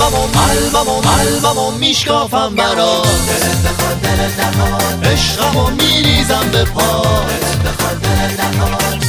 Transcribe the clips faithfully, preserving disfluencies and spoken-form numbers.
قلبمو قلبمو قلبمو میشکافم برات، دلت بخواد دلت نخواد، عشقمو میریزم به پات، دلت بخواد دلت نخواد.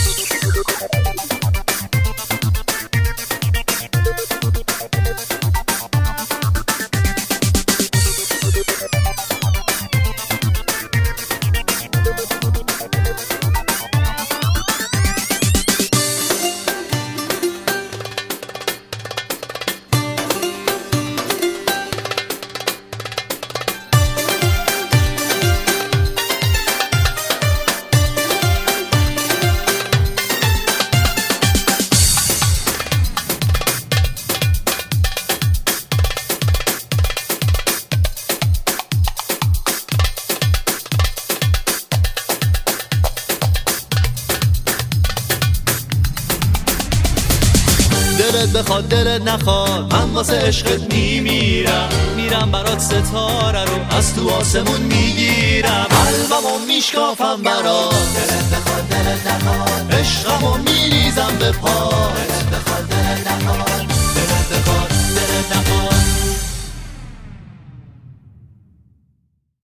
دلت بخواد دلت نخواد، من واسه عشقت میمیرم، میرم برات ستاره رو از تو آسمون میگیرم، قلبمو میشکافم برات، دلت بخواد دلت نخواد، عشقمو میریزم به پات.